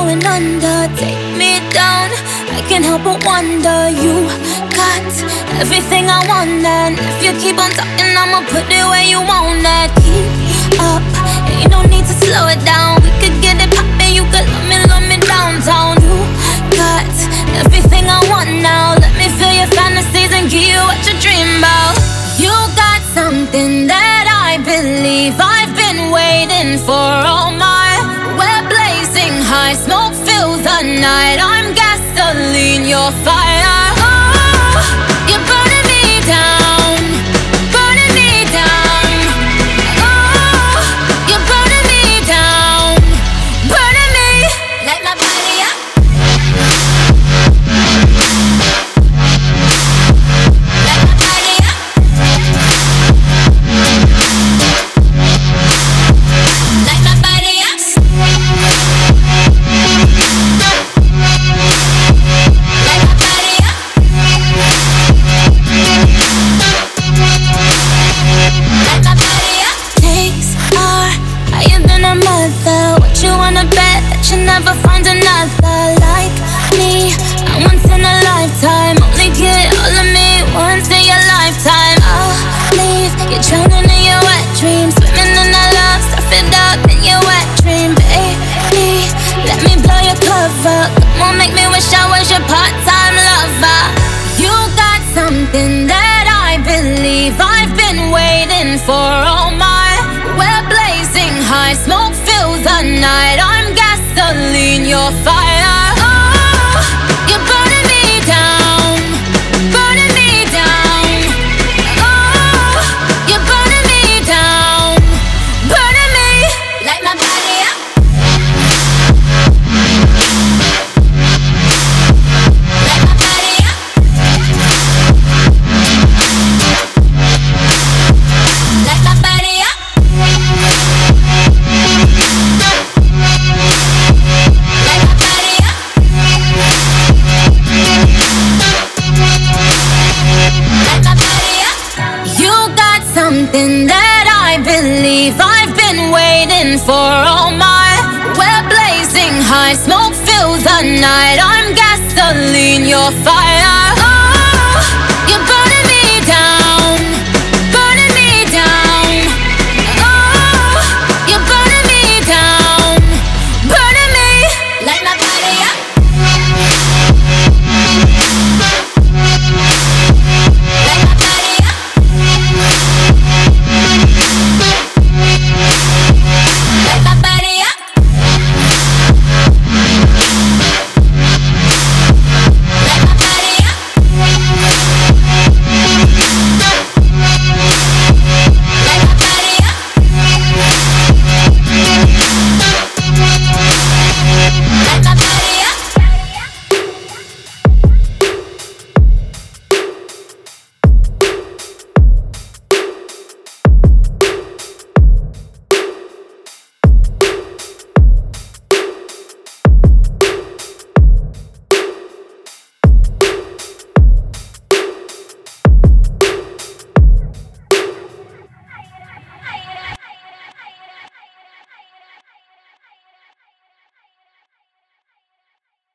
going under, take me down. I can't help but wonder, you got everything I want, and if you keep on talking, I'ma put it where you want it. Keep up, ain't no need to slow it down. We could get it poppin', you could love me downtown. You got everything I want now. Let me feel your fantasies and give you what you dream about. You got something that I believe I've been waiting for all my. We're blazing high, smoke fills the night. I'm gasoline, you're fire. Oh, you're burning me down, burning me down. Oh, you're burning me down, burning me. Light my body up. Light my body up. Light my body up. What you wanna bet that you never find another like me? I'm once in a lifetime, only get all of me once in your lifetime. I'll leave you drowning in your wet dreams, swimming in the love, surf it up in your wet dream. Baby, let me blow your cover. Come on, make me wish I was your part-time lover. You got something that I believe I've been waiting for all my. We're blazing high, smoke fills the night. I'm gasoline, you're fire. Oh, you're burning me down, burning me down. Oh, you're burning me down, burning me. Light my body up. Light my body up. Light my body up. Something that I believe I've been waiting for all my. We're blazing high, smoke fills the night. I'm gasoline, you're fire.